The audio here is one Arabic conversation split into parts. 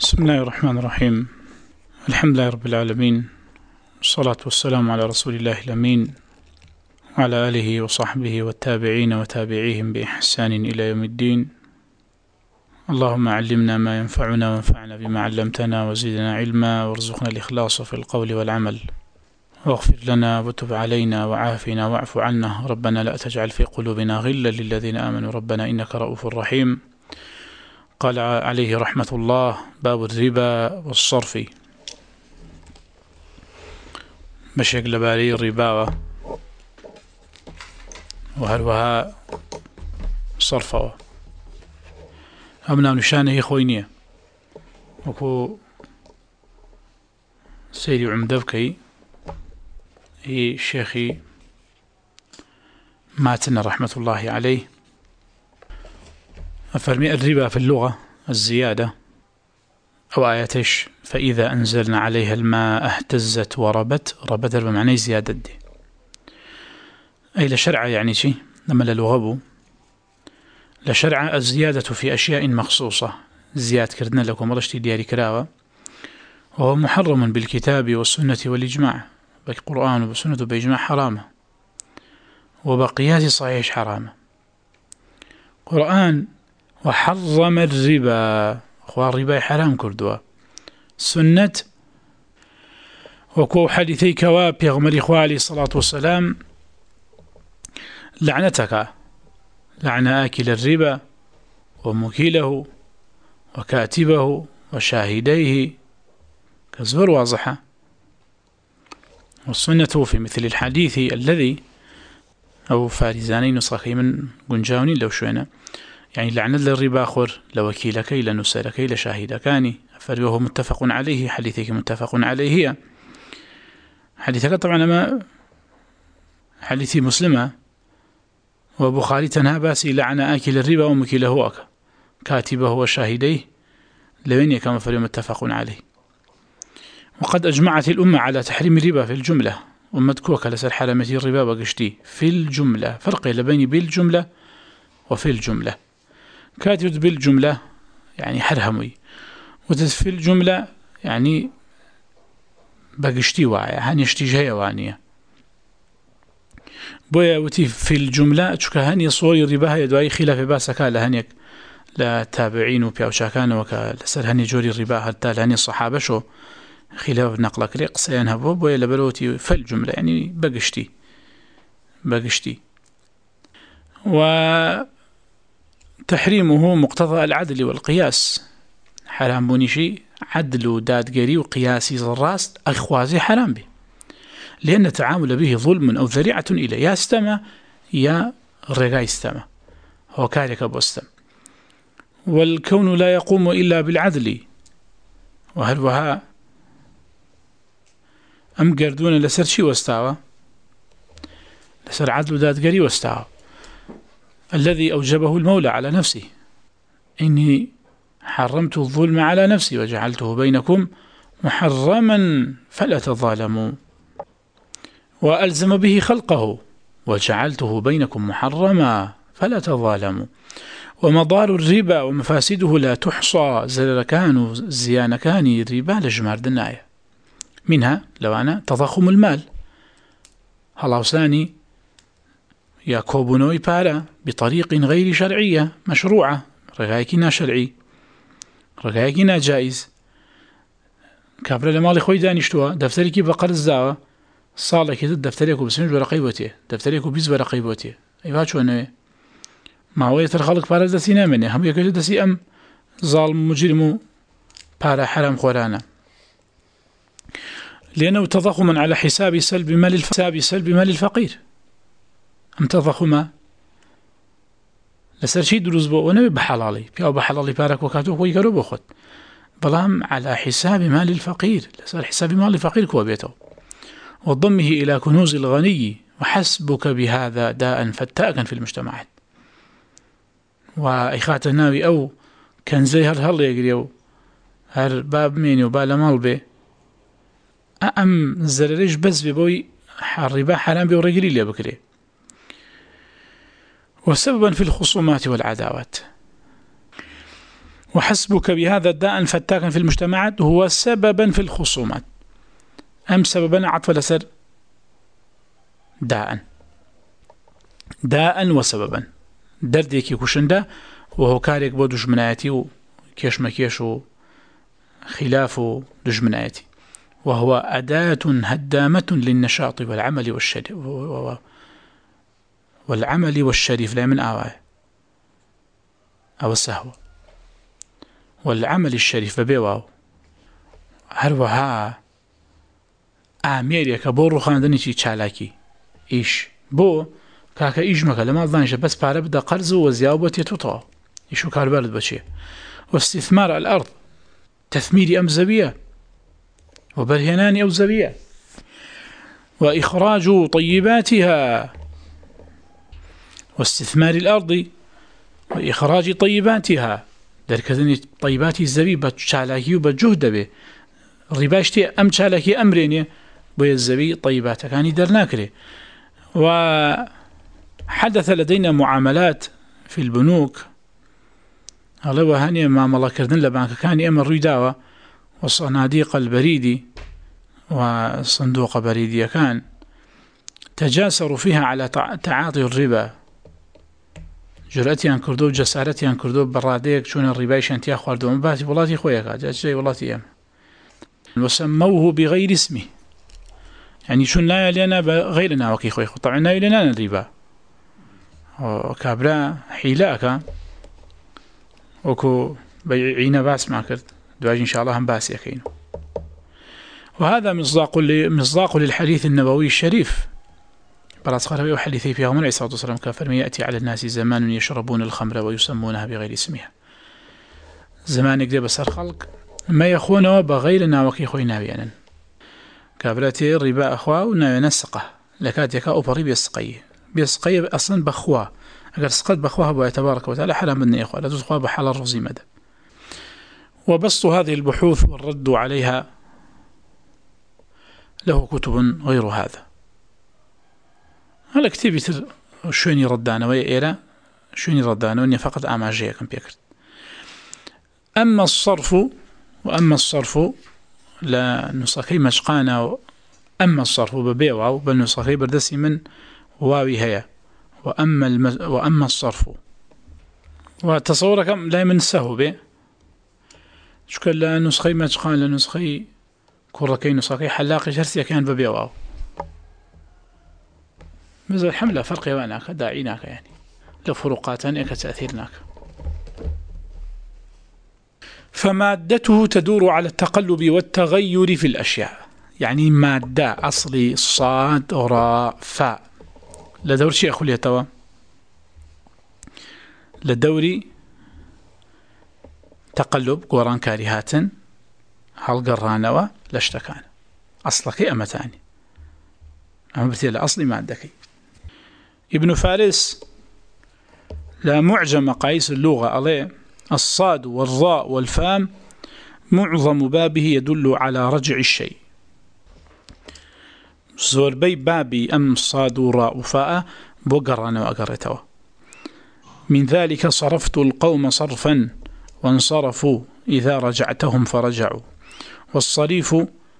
بسم الله الرحمن الرحيم. الحمد لله رب العالمين، والصلاة والسلام على رسول الله الأمين وعلى آله وصحبه والتابعين وتابعيهم بإحسان إلى يوم الدين. اللهم علمنا ما ينفعنا وانفعنا بما علمتنا وزدنا علما وارزقنا الإخلاص في القول والعمل، واغفر لنا وتب علينا وعافنا واعف عنا. ربنا لا تجعل في قلوبنا غلا للذين آمنوا ربنا إنك رؤوف رحيم. قال عليه رحمة الله: باب الربا والصرف. بشيك لباري الربا وهروها صرفه أمنا نشانه خوينية وكو سيدي عمدبكي هي شيخي ماتنا رحمة الله عليه أفرمي الربا في اللغة الزيادة أو آياتش فإذا أنزلنا عليها الماء اهتزت وربت. ربت بمعنى زيادة دي أي لشرع يعني شيء لما للغبو لشرع الزيادة في أشياء مخصوصة. زياد كردنا لكم رشتي دياري كراوة، وهو محرم بالكتاب والسنة والإجماع. بالقرآن والسنة بإجماع حرامة، وبقياس صحيح حرامة. قرآن وحرم الربا، أخوة الربا حرام كردوا. سنة وكو حديثي كواب يغمر إخوة عليه الصلاة والسلام: لعنتك لعن آكل الربا ومكيله وكاتبه وشاهديه، كزور واضحة. والسنة في مثل الحديث الذي أو فارزاني نسخي من قنجاوني لو شوينا، يعني لعن للربا خور لوكيلك لنسلك لشاهدكاني. فهو متفق عليه، حديثك متفق عليه. حديثك طبعا ما حديثي مسلمة وبخاري تنها باسي لعن آكل الربا ومكيله كاتبه وشاهديه لوين كما فهو متفق عليه. وقد أجمعت الأمة على تحريم الربا في الجملة. أمتكوك لسر حرمة الربا بقشتي في الجملة، فرق بين بالجملة وفي الجملة. كاتب بالجملة يعني حرهمي، وفي الجملة يعني بقشتي واعية هنشتي جاية وانية. بويا وتي في الجملة تشكهاني صوري الربا يدواي خلاف باسكا لهنيك لا تابعين وبيوشاكان وكالسر هني جوري الربا حتى لهني الصحابة شو خلاف نقلك رقص ينهبوا. بويا لبروتي في الجملة يعني بقشتي. وتحريمه مقتضى العدل والقياس. حرام بوني شيء عدل ودادقري وقياسي الراس أخوازي حرام به، لأن التعامل به ظلم أو ذريعة إليه، يا استمع يا رقاي استمع، هو كارك أبو استمع. والكون لا يقوم إلا بالعدل. وهل وها أم قردون لسر شي واستعوى لسر عدل دادقري واستعوى الذي أوجبه المولى على نفسه: إني حرمت الظلم على نفسي وجعلته بينكم محرما فلا تظالموا. وألزم به خلقه: وجعلته بينكم محرما فلا تظالموا. ومضار الربا ومفاسده لا تحصى. زلكان وزيانكان الربا لجمار دناية، منها لو أنا تضخم المال، هلاوساني يا كوبونوي بارا بطريق غير شرعية مشروعة، رغايكنا شرعي رغايكنا جائز. كابرا لمالي خوي دانشتوا دفتريكي بقر الزاوة صالك دفتريكو بسنج ورقيبوتي دفتريكو بيز ورقيبوتي ايوه شو انه ما هو يترخلق بارا دسينا مني هم يكجو دسي ام ظالم مجرمو بارا حرام خورانا، لأنه تضخما على حساب سلب مال الفقير. أم تضخما لسر شي دروز بو ونبي بحلالي بيو بحلالي بارك وكاتو كوي كرو بخد بلام على حساب مال الفقير. لسر حساب مال الفقير كوا بيته وضمه إلى كنوز الغني، وحسبك بهذا داء فتاكا في المجتمعات. وإخات الناوي أو كان زي هل يقريو هر باب ميني وبالا مالبي أم زرريش بس ببوي الربا حرام بورجلي لي بكري. وسببا في الخصومات والعداوات. وحسبك بهذا داء فتاكا في المجتمعات هو سببا في الخصومات. أم سببا عطف لسر داء وسببا دردك كشندا وهو كاريك بو دجمناتي وكيش مكيش خلاف دجمناتي، وهو أداة هدامة للنشاط والعمل والشريف لا من آواه أو السهوة والعمل الشريف ببيواو هروها ئامێریەکە بۆ ڕوخاندنێکی چالاکی ئیش بۆ کاکە ئیش مەکە لە ماڵدانیشە بەس پارە بدە قەرز و وەزیاو بۆ تێتوتەوە ئیش و کاربارت بەچێ واستثمار الأرض تثمير أم زەویە وبرهنان أو زەویە وإخراج طيباتها واستثمار الأرض وإخراج طيباتها دەرکردنی طيباتی زەوی بە چالاکی و بە جوهد دەبێ ڕیباشتی ئەم چالاکی ئەمرێنێ بۆیە الزەوی طيباتەکانی دەرناکرێ. وحدث لدينا معاملات في البنوك هەڵێ وهانێ مامەڵەکردن لە بانکەکانی ئێمە ڕووی داوە وصناديق البريد وصندوق بريديەکان تجاسروا فيها على تعاطي الربا جرأتیان کردو و جەسارەتیان کردو بەڕادەیەک چونە ڕیبایشیان تیا خواردەوە باسی وڵاتی خۆیەکە جای وڵاتی ئێمە وسموه بغير اسمه يعني شون لا لنا بغير ناوكي خوي طبعا لا لنا الربا وكابرا حيلاك وكو بيعين باس ما كرت دواج إن شاء الله هم باس يكينه. وهذا مصداق للحديث النبوي الشريف براسخر حديثي فيه من عليه الصلاة والسلام كافر يأتي على الناس زمان يشربون الخمر ويسمونها بغير اسمها زمان يقدر بسر خلق ما يخونه بغير ناوكي خوي ناويانا كابراتي الربا أخوة وناويانا السقة لكاتيكا أوبري بيسقي أصلا بأخوة أقل سقط بأخوها بها تبارك وتعالى حرام مني أخوة لا تسقوا بحال الرزي مدى. وبسط هذه البحوث والرد عليها له كتب غير هذا. هلا كتير بيتر شوني ردانا ويا شوني ردانا وإني فقط أماجيه كم بيكرت. أما الصرف لا نسخي مشقانا أما الصرف ببيعه بل نسخي بردسي من واوي هيا وأما الصرف وتصورك لا من سهو به شكل لا نسخي مشقان لا نسخي كوركي نسخي حلاقي شرسيا كان ببيعه ماذا الحملة فرق يواناك داعيناك يعني لفروقاتان كتأثيرناك. فمادته تدور على التقلب والتغير في الأشياء يعني مادة أصلي صاد راء فاء لدور شيء أخو ليتوا لدوري تقلب قران كارهات هل قرانوا لاشتكان أصلك أمتاني أما بتيل أصلي مادكي. ابن فارس لا معجم مقاييس اللغة عليه الصاد والراء والفام معظم بابه يدل على رجع الشيء زوربي بابي أم صاد وراء وفاء بقرنا وأقرتوا. من ذلك صرفت القوم صرفا وانصرفوا إذا رجعتهم فرجعوا. والصريف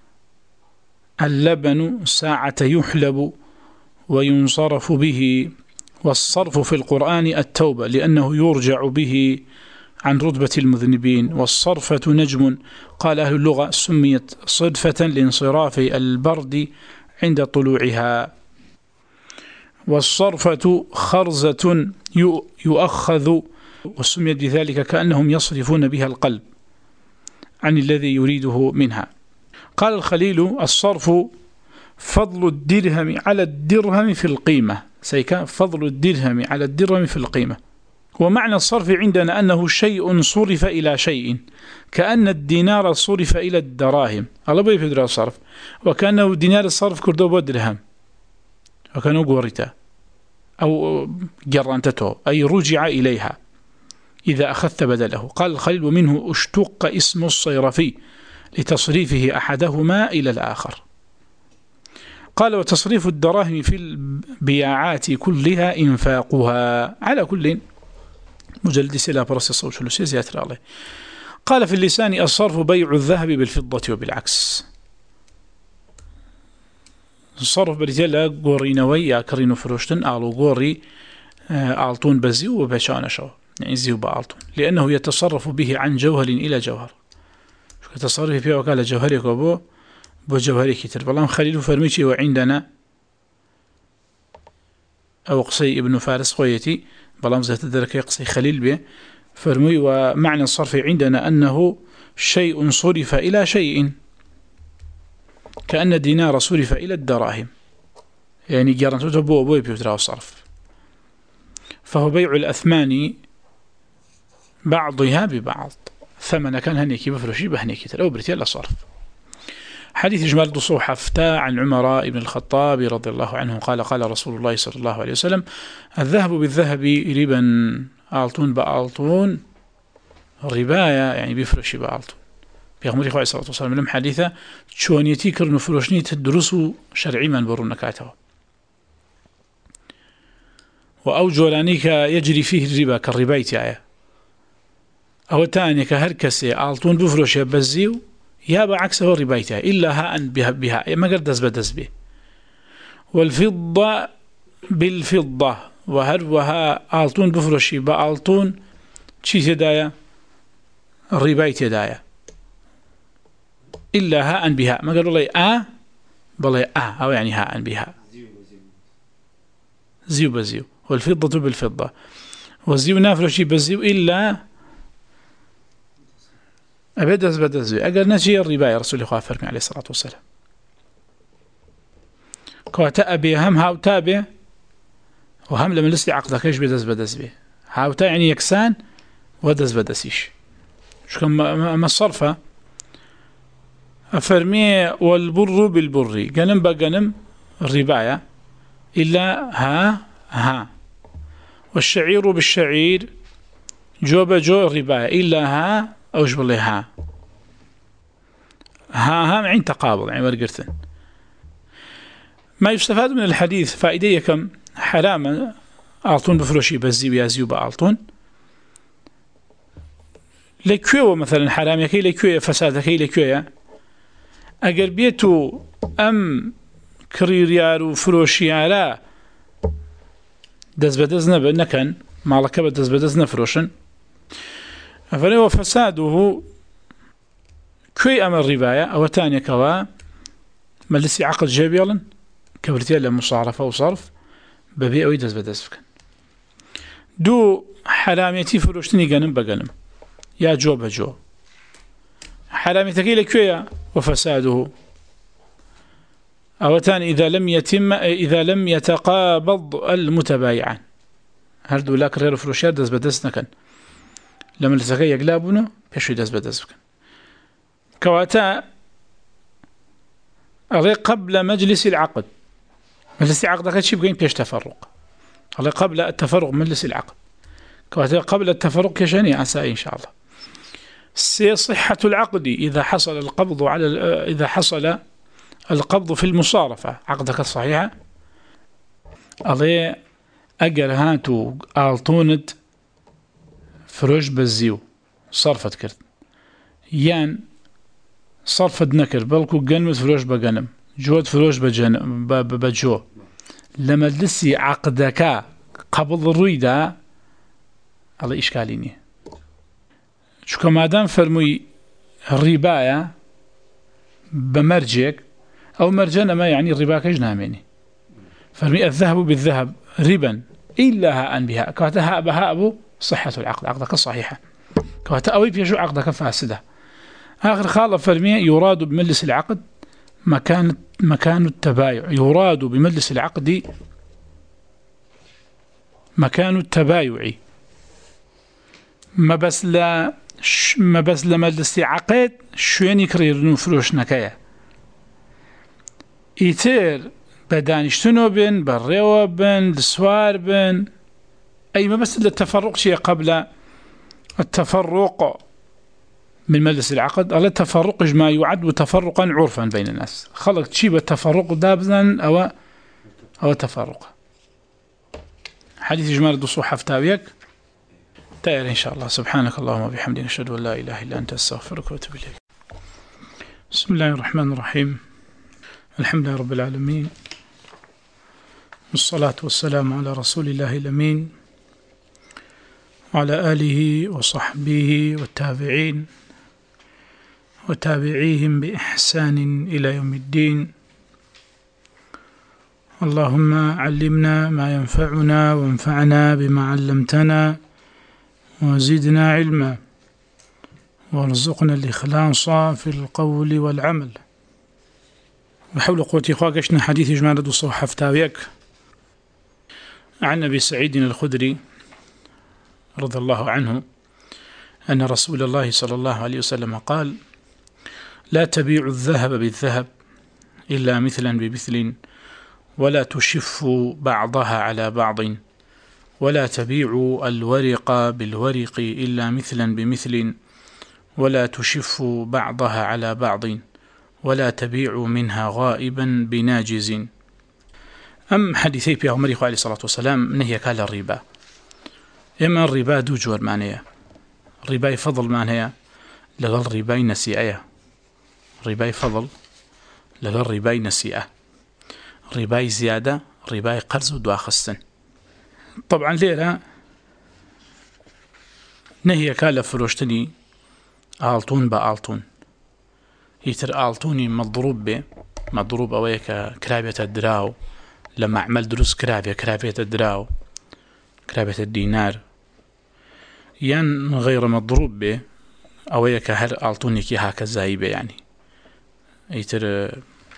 اللبن ساعة يحلب وينصرف به. والصرف في القرآن التوبة لأنه يرجع به عن رتبة المذنبين. والصرفة نجم قال أهل اللغة سميت صدفة لانصراف البرد عند طلوعها. والصرفة خرزة يؤخذ وسميت بذلك كأنهم يصرفون بها القلب عن الذي يريده منها. قال الخليل الصرف فضل الدرهم على الدرهم في القيمة سيكون فضل الدرهم على الدرهم في القيمة. ومعنى الصرف عندنا أنه شيء صرف إلى شيء كأن الدينار صرف إلى الدراهم الله بيفدر الصرف وكأنه دينار الصرف كردو درهم وكانوا قورتا أو جرانتته أي رجع إليها إذا أخذت بدله. قال الخليل ومنه اشتق اسم الصيرفي لتصريفه أحدهما إلى الآخر. قال وتصريف الدراهم في البياعات كلها إنفاقها على كل مجلد سلا برس الصوت ثلثي زيادة عليه قال في اللسان الصرف بيع الذهب بالفضة وبالعكس. الصرف بريتيلا قورينوي يا كرينو فروشتن أو قوري ألطون بزيو وبشان شو يعني زيو بألطون، لأنه يتصرف به عن جوهر إلى جوهر. شو يتصرف فيه وكالة جوهري كبو بجوهري كتير. والله خليل فرميشي وعندنا أو قصي ابن فارس خويتي بلام زهت الدرك قصي خليل به فرمي. ومعنى الصرف عندنا أنه شيء صرف إلى شيء، كأن الدينار صرف إلى الدراهم، يعني جارنتو بو بو بيوتراو الصرف. فهو بيع الأثمان بعضها ببعض، ثمن كان هنيكي بفرشي بهنيكي تلو بريتي إلا صرف. حديث جمال دصوح حفتا عن عمر بن الخطاب رضي الله عنه قال قال رسول الله صلى الله عليه وسلم: الذهب بالذهب ربا، ألطون بألطون ربايا، يعني بفرشي بألطون. بيغمري خواه صلى الله عليه وسلم لم حديثة شوانيتي كرن فروشني تدرس شرعي من برون نكاته، وأو جولانيك يجري فيه الربا كالربايتي أو تاني كهركسي ألطون بفروشي بزيو يا بعكسه ربايتها إلا هاء بها ما قدس بدس به. والفضة بالفضة وها ألطون بفرشي بألطون شي تدايا الربايت يدايا إلا هاء بها ما قالوا لي بلي أو يعني هاء بها زيو بزيو. والفضة بالفضة والزيو نافرشي بزيو إلا أبدس بدس به. أقل نجي الربا يا رسول الله فرمي عليه الصلاة والسلام كواتا أبي هم هاوتا به وهم لما لسي عقدك إيش بدس به هاوتا يعني يكسان ودس بدسيش شو كم ما الصرفة أفرمي. والبر بالبر جنم بجنم الرباية إلا ها والشعير بالشعير جو بجو الرباية إلا ها أو جبر لي ها عين تقابل يعني ورقرتن. ما يستفاد من الحديث فائدة كم حرام ألطون بفروشي بزيو يازيو بألطون لكيو مثلا حرام يكي لكيو فساد يكي لكيو أجر بيتو أم كريريار وفروشيارا دز بدز نكن مالك بدز بدز نفروشن فلو فساده كي أمر الرباية أو تاني كوا ملسي عقد جابيلا كبرتيا لمصارفة وصرف ببيع ويدز بدز فكن دو حراميتي فروشتني جنم بجنم يا جو بجو حراميتكي لكويا وفساده أو تاني إذا لم يتقابض المتبايعان هل دو لاك غير فروشيار دز بدز نكن لما لسكي يقلابونه بيشوي دز بدز بكن كواتا أغي قبل مجلس العقد. مجلس العقد كتشي بقين بيش تفرق أغي قبل التفرق مجلس العقد كواتا قبل التفرق كشاني عسائي إن شاء الله. صحة العقد إذا حصل القبض في المصارفة عقدك الصحيحة أغي أجر هاتو ألطونت فروش بزيو صرفت كرت يان صرفت نكر بلكو جنمت فروش بجنم جود فروش بجو لما لسي عقدك قبل الريدة على إشكاليني شو كما دام فرمي الرباية بمرجك أو مرجنا ما يعني الربا كجناميني فرمي الذهب بالذهب ربا إلا هاء بها كواتا هاء بهاء أبو صحة العقد عقدك الصحيحة كواتا أوي بيجو عقدك فاسدة. آخر خالف فرمي يراد بمجلس العقد مكان التبايع يراد بمجلس العقد مكان التبايع ما بس لمجلس عقد شوين يكرر فروش نكايا إيتر بدانشتنو بن بالريوة بن السوار بن أي ما بس للتفرق شيء قبل التفرق من مجلس العقد على التفرق ما يعد تفرقا عرفا بين الناس خلق تشيب التفرق دابزا أو تفرق. حديث جمال الدصوح حفتاويك تأير إن شاء الله. سبحانك اللهم وبحمدك أشهد أن لا إله إلا أنت أستغفرك وأتوب إليك. بسم الله الرحمن الرحيم. الحمد لله رب العالمين، والصلاة والسلام على رسول الله الأمين وعلى آله وصحبه والتابعين وتابعيهم بإحسان إلى يوم الدين. اللهم علمنا ما ينفعنا وانفعنا بما علمتنا وزدنا علما وارزقنا الإخلاص في القول والعمل. بحول قوتي خواقشنا حديث جمالة الصحة فتاويك عن أبي سعيد الخدري رضي الله عنه أن رسول الله صلى الله عليه وسلم قال: لا تبيع الذهب بالذهب إلا مثلا بمثل، ولا تشف بعضها على بعض، ولا تبيع الورق بالورق إلا مثلا بمثل، ولا تشف بعضها على بعض، ولا تبيع منها غائبا بناجز. أم حديثي بيغمري عليه الصلاة والسلام نهي كال الربا. إما الربا دو جور معنية، رباي فضل معنية لغل رباي نسيئة، رباي فضل لغل رباي نسيئة، رباي زيادة، رباي قرض ودوا خستن. طبعا ليلة نهي كال فروشتني آلتون بآلتون، يتر آلتوني مضروب أويك كرابية الدراو، لما عمل دروس كرابية الدراو، كرابية الدينار، ين غير مضروب به أويك هر آلتوني كي هكذا يبه، يعني يتر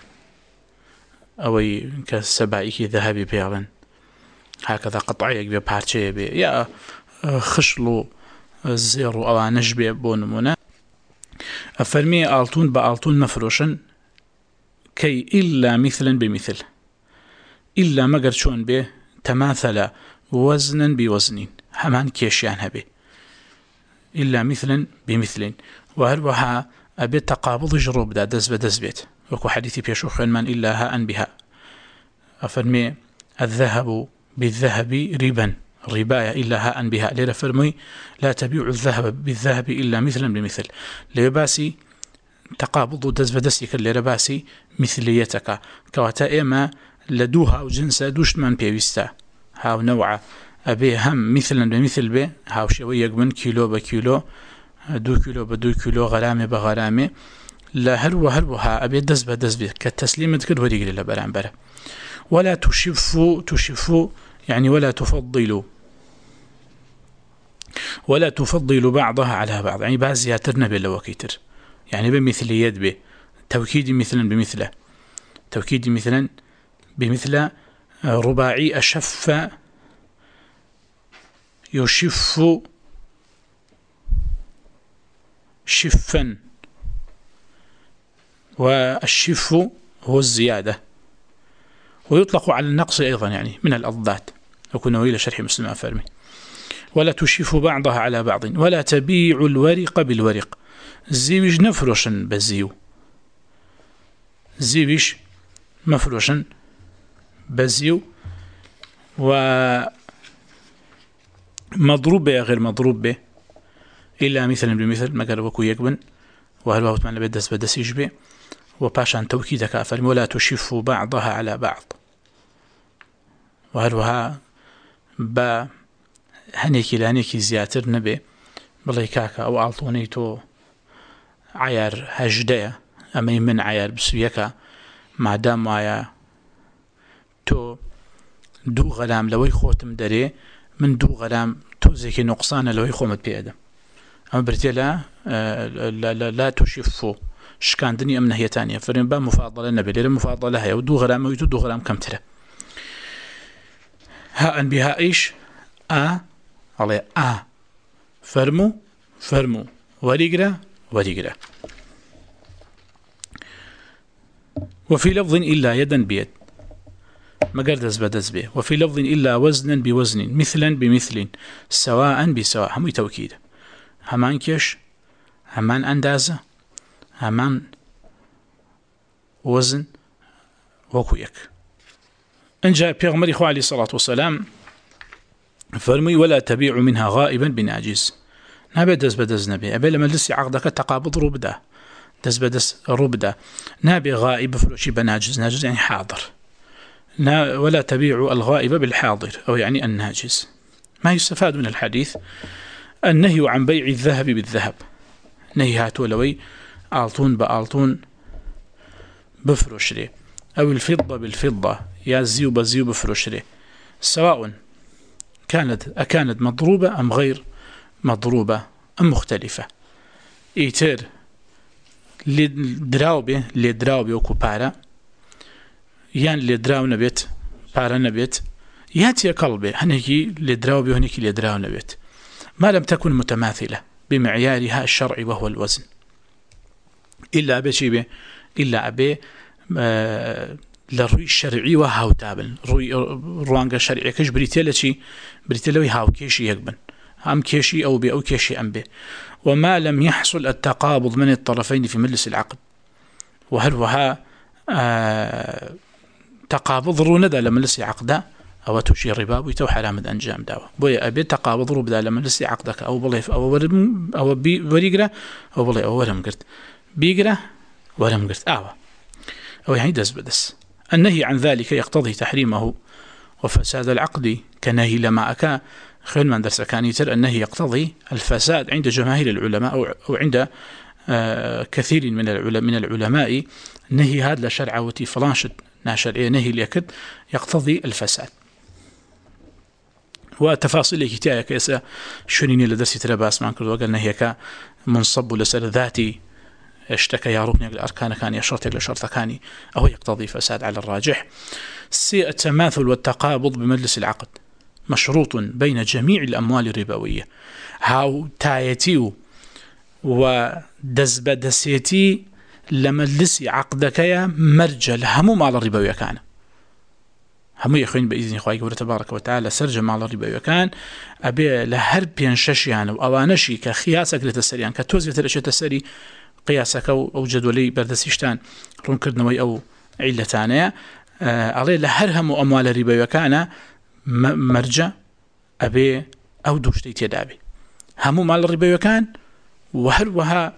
أوي كسبائكي ذهبي بيغلن هكذا قطعيك ببارشي بي، يا خشلو الزيرو أو نجبي بونمونا. أفرمي آلتون بآلتون مفروشا كي إلا مثلا بمثل، إلا ما قرشون به تماثل وزنا بوزن، همان كيشيان هبه إلا مثلا بمثل. وهروها أبي تقابض جروب دا دز بدز بيت، وكو حديثي بيشوخ من إلا هاء بها. أفرمي الذهب بالذهب ربا، رباية إلا هاء بها. ليرا فرمي لا تبيع الذهب بالذهب إلا مثلا بمثل، ليباسي تقابض دز بدسك، ليرباسي مثليتك كواتا إما لدوها أو جنسا دوشت من بيوستا هاو نوع أبي هم مثلا بمثل به، هاو شوية من كيلو بكيلو، 2 كيلو ب2 كيلو، غرامة بغرامة، لا هروها أبي دز بدز به كالتسليم تكد وريقل لبرانبرة. ولا تشفوا يعني ولا تفضل بعضها على بعض، يعني بعض زياترنا باللوكيتر، يعني بمثليات به، توكيد مثلا بمثله، توكيد مثلا بمثل، رباعي أشف يشف شفا، والشف هو الزيادة، ويطلق على النقص أيضا يعني من الأضداد، وكنا إلى شرح مسلم أفرمي. ولا تشف بعضها على بعض، ولا تبيع الورق بالورق، زيوش نفرشا بزيو، زيوش مفروشا بزيو، ومضروب به غير مضروب به إلا مثلا بمثل، ما قال وكو يقبن، وهل وهو تمنى بدس يجبه. وباشان توكيدك أفرمي ولا تشف بعضها على بعض، وهروها با هنيكي لهنيكي زياتر نبي بلي كاكا أو أعطونيتو عيار هجدية أما من عيار بسويكا، ما دام ويا تو 2 غرام لوي خوتم دري من 2 غرام تو زيكي نقصان لوي خومت بيادم. أما برتي لا تشفو شكاندني أمنا هي تانية فرين با مفاضلة نبي ليلة مفاضلة هي و2 غرام ويتو 2 غرام كم ترى هاء بها إيش على فرمو ورقرة. وفي لفظ إلا يدا بيد، ما قردز بدز به. وفي لفظ إلا وزنا بوزن، مثلا بمثل، سواء بسواء، هم توكيد، همان كيش، همان أندازة، همان وزن وكويك. إن جاء بيغمري عليه الصلاة والسلام فرمي ولا تبيع منها غائبا بناجز، نابي دز بدز نبي أبي لما لسي عقدك تقابض ربدا دز بدز ربدا، نابي غائب فلوشي بناجز، ناجز يعني حاضر، ولا تبيع الغائب بالحاضر أو يعني الناجز. ما يستفاد من الحديث النهي عن بيع الذهب بالذهب، نهي هاتولوي آلتون بآلتون بفروشري، أو الفضة بالفضة يا زيو بزيو بفروشري، سواء أكانت مضروبة أم غير مضروبة أم مختلفة. إيتر لدراوبة وكبارة يان لدراو نبيت بارا نبيت ياتي قلبي هنيكي لدراوبة وهنيكي لدراو نبيت، ما لم تكن متماثلة بمعيارها الشرعي وهو الوزن، إلا أبي شيبه إلا أبي لروي الشرعي وهاو تابن روانغ الشرعي كش بريتيلوي هاو كيشي يقبن أم كيشي أو بي أو كيشي أم بي، وما لم يحصل التقابض من الطرفين في مجلس العقد، وهل وها تقابض روندا لما لسي عقدا أو تشي الربا ويتو حرام أنجام داوة بويا أبي تقابض ربدا لما لسي عقدك أو بليف أو بريقرة أو بلي أو ورم قرت بيقرة ورم قرت أو يعني دس بدس. النهي عن ذلك يقتضي تحريمه وفساد العقد كنهي لما أكا خير من درس كان يتر. النهي يقتضي الفساد عند جماهير العلماء أو عند كثير من العلماء، نهي هذا لشرع وتي فلانشد ناشر نهي ليكد يقتضي الفساد. وتفاصيل كتاية كيسا شنيني لدرسي ترباس ما كرد وقال نهيك منصب لسر ذاتي اشتكى يا ركن الأركان كان يشرط لشرط كان أو يقتضي فساد على الراجح. التماثل والتقابض بمجلس العقد مشروط بين جميع الأموال الربوية، هاو تايتيو ودزبدسيتي لمجلس عقدك يا مرجل همو مال الربوية كان همو يخوين بإذن إخوائي تبارك وتعالى سرج مال الربوية كان أبي لهر بينششيان وأوانشي كخياسك لتسريان كتوزية الأشياء تسري قياسك أو جدولي بردسيشتان رون كردنوي أو علتانية عليه لهر همو أموال الربوية كان مرجع أبي أو دوشتي تيدابي همو مال الربوية كان وهر وها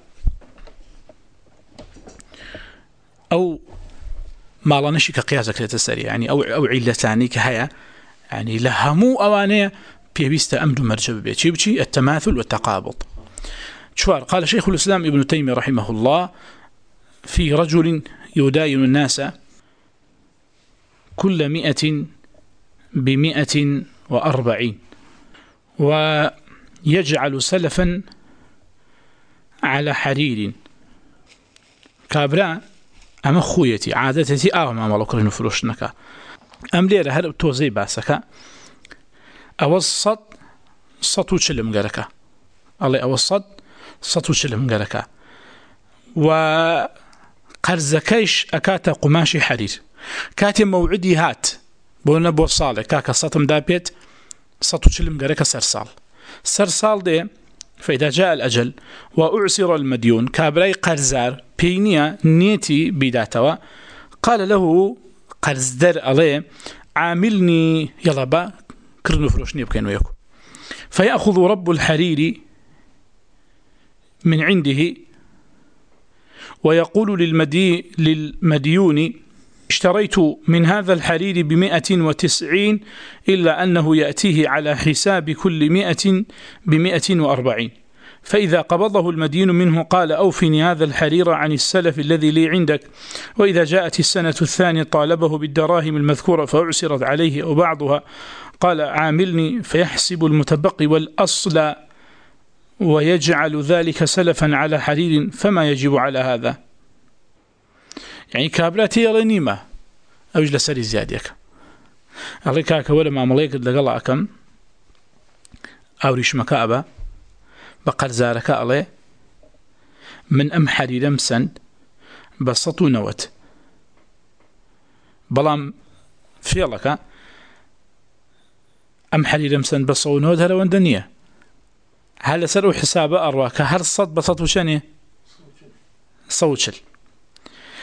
أو مالانشي كقياسك لتسري يعني أو علتاني كهيا يعني لهمو أوانية بيبيست أمد مرجع بيتشي التماثل والتقابض. شوار قال شيخ الإسلام ابن تيمية رحمه الله في رجل يداين الناس كل 100 ب140 ويجعل سلفا على حرير كابرا أما خويتي عادتي ما مالوكرين فلوشنك أم ليرة هل توزي باسك أوسط سطو شلم قالك الله أوسط سطو شلم قالك وقرزكيش أكاتا قماشي حرير كاتم موعدي هات بولنا بوصالة كاكا سطم دابيت سطو شلم قالك سرسال دي فإذا جاء الأجل وأعسر المديون كابراي قرزار بينيا نيتي بداتوا قال له قرزدر عليه عاملني يلا با كرنو فروشني بكين وياكو، فيأخذ رب الحرير من عنده ويقول للمديون اشتريت من هذا الحرير 190 إلا أنه يأتيه على حساب كل 100 ب140، فإذا قبضه المدين منه قال أوفني هذا الحرير عن السلف الذي لي عندك، وإذا جاءت السنة الثانية طالبه بالدراهم المذكورة فأعسرت عليه أو بعضها قال عاملني، فيحسب المتبقي والأصل ويجعل ذلك سلفا على حرير، فما يجب على هذا؟ يعني كابراتي يرنيمة أو جلس لي زيادك أريكاك ولا ما مليك لقلا أكم أو ريش مكابة بقر زارك عليه من أم حرير مسن بسطو نوت بلام فيلك أم حرير مسن بسطو نوت هلا وندنية هل سروا حساب أرواك هل صد بسطو شني صوتشل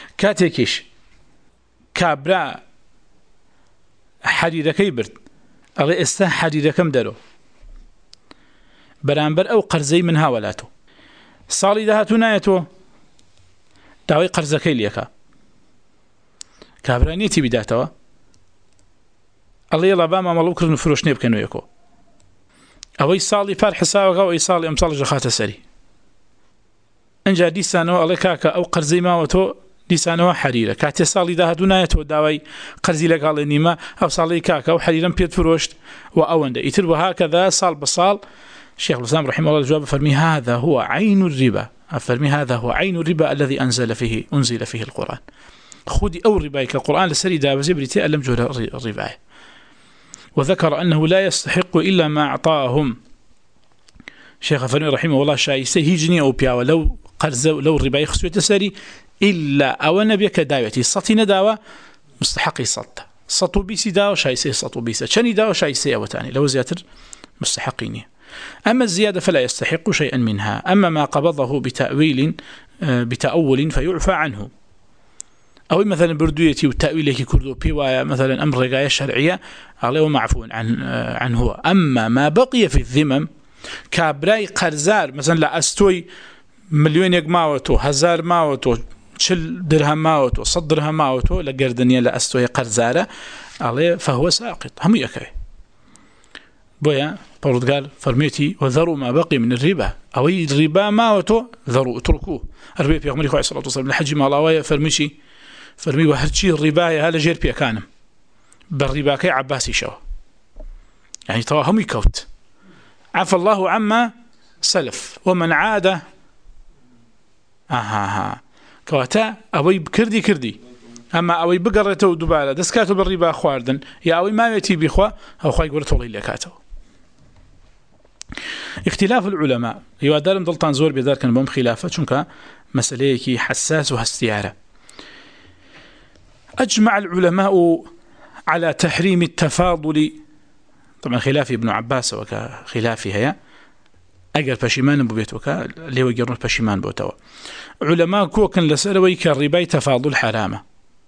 كاتيكيش كابرا حريركي برد ئەڵێ ئێستا حەریرەکەم دەرۆ بەرامبەر ئەو قەرزەی من هاوەلاتۆ ساڵی داهاتوو نایەتەوە داوای قەرزەکەی لێکا کابرانیەتی بیداتەوە ئەڵێ یەڵا با مامەڵە کردن و فرۆشتنێ بکەنەوەیەکۆ ئەوەی ساڵی پار حسابەکە ئەوەی ساڵی ئەم ساڵش دەخاتە سەری ئەنجا دیسانەوە ئەڵێ کاکە ئەو قەرزەی ماوەتۆ دیسانەوە حەریرە کاتێ ساڵی داهاتوو نایەتەوە داوای قەرزی لەگەڵێ نیمە ئەو ساڵی کاکە ئەو حەریرەم پێت فرۆشت و ئەوەندە ئیتر وهكذا ساڵ بەساڵ شيخ الإسلام رحمه الله الجواب فرمي هذا هو عين الربا فرمي هذا هو عين الربا الذي أنزل فيه القرآن خذي أو ربا كالقرآن لسري دابزي بريتي ألم جور الربا وذكر أنه لا يستحق إلا ما أعطاهم شيخ فرمي رحمه الله شايسي هجني أو بياوة لو قرز لو الربا يخسوي تسري إلا أو نبيك داوتي سطين داوة مستحقي سطو بيسي داوة شايسي سطو بيسي شاني داوة شايسي أو تاني لو زياتر مستحقيني أما الزيادة فلا يستحق شيئا منها أما ما قبضه بتأول فيعفى عنه أو مثلا بردويتي وتأويله كردو بيوايا مثلا أمر رقاية شرعية عليه معفو عنه أما ما بقي في الذمم كابراي قرزار مثلا لا أستوي مليون يقماوتو هزار ماوتو شل درهم ماوتو صد درهم ماوتو لقردنيا لا أستوي قرزارة عليه فهو ساقط هم يكوي بويا بردقال فرميتي وذروا ما بقي من الربا أو الربا ماوتو ذروا اتركوه الربا في أغمريكو عليه الصلاة والسلام الحج مالاوية فرمي وهرشي الربا هذا جير بيكانم بالربا كي عباسي شو يعني تواهم يكوت عفى الله عما سلف ومن عاد كواتا أوي كردي أما أوي بقرته دبالة دسكاته بالربا خواردن يا أوي ما يتي بخوا أو خواي قرته الله لكاته اختلاف العلماء يوادر مدلتان زور بيدار كان بهم خلافة شنك مسألة حساس وهستيارة أجمع العلماء على تحريم التفاضل طبعا خلاف ابن عباس وكخلافها يا أجر بشيمان ببيتوك اللي هو يجرون بشيمان بوتوا علماء كوكن لسألوي كالرباي تفاضل حرامة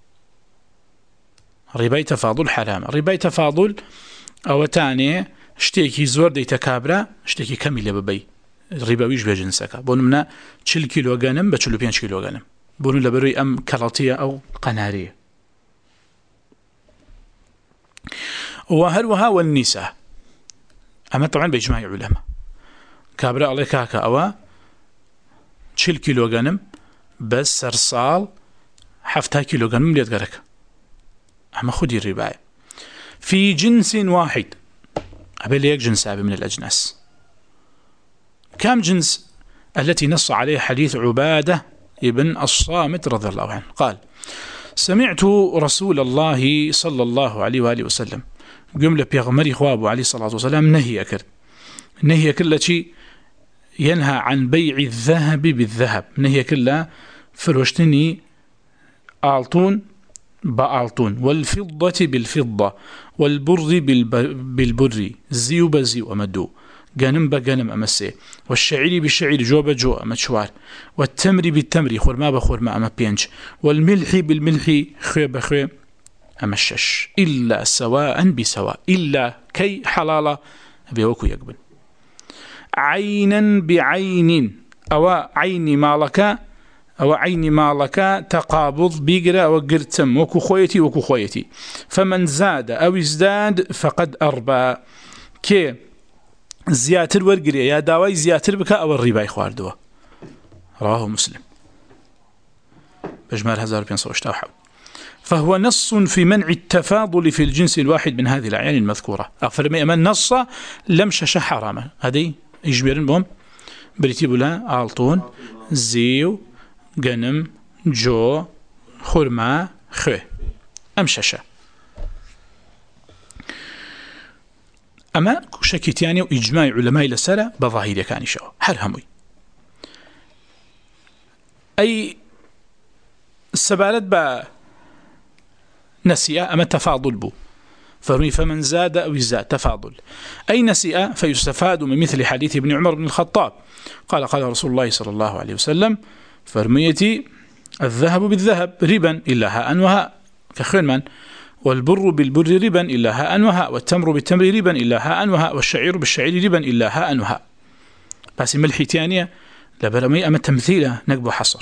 رباي تفاضل أو تاني شتێکی زۆر دەیتە کابرا شتێکی کەمی لێ ببەی ڕیبەویش بێجنسەکە بۆ نمونە 40 کیلۆگەنم بە 45 کیلۆگەنم بۆن لە بەروی ئەم کەڕەتیە ئەو قەناریە وهروها والنساء ئەمە طبعا بإجماع علماء کابرا ئەڵێ کاکە ئەوە 40 کیلۆگەنم بەس سەرساڵ 70 کیلۆگەنم لێت گەرەکە ئەمە خودی ڕیبایە في جنس واحد أبي يك جنس من الأجناس كم جنس التي نص عليه حديث عبادة ابن الصامت رضي الله عنه قال سمعت رسول الله صلى الله عليه وآله وسلم جملة بيغمري خوابه عليه الصلاة والسلام نهي كل شيء ينهى عن بيع الذهب بالذهب نهي كل فروشتني آلتون بآلتون والفضة بالفضة والبر بالبر زيو بزيو أمدو قانم بقانم أمسي والشعير بالشعير جو بجو أمتشوار والتمر بالتمر خورما بخورما أما بينج والملح بالملح خوي بخوي أمشش إلا سواء بسواء إلا كي حلالة بيوكو يقبل عينا بعين أو عين مالك أو عين مالك تقابض بيقرأ أو قرتم وكو خويتي فمن زاد أو ازداد فقد أربى كي زياتر ورقري يا داوي زياتر بك أو الرباي خواردوا رواه مسلم بجمال 1500 فهو نص في منع التفاضل في الجنس الواحد من هذه الأعيان المذكورة أفرمي أمان نص لم شش حراما هذه يجبرن بهم بريتيبوا لها آلتون زيو قنم جو خرما خوي أمششة أما شكيتياني وإجماع علماء لسالة بظاهر كان شو حرهموي أي السبالت با نسيئة أما تفاضل بو فرمي فمن زاد أو زاد تفاضل أي نسيئة فيستفاد من مثل حديث ابن عمر بن الخطاب قال رسول الله صلى الله عليه وسلم فرميتي الذهب بالذهب ربا إلا هاء وهاء كخير من والبر بالبر ربا إلا هاء وهاء، والتمر بالتمر ربا إلا هاء وهاء، والشعير بالشعير ربا إلا هاء وهاء. بس ملحي تانية لبرمي أما تمثيله نقب حصر.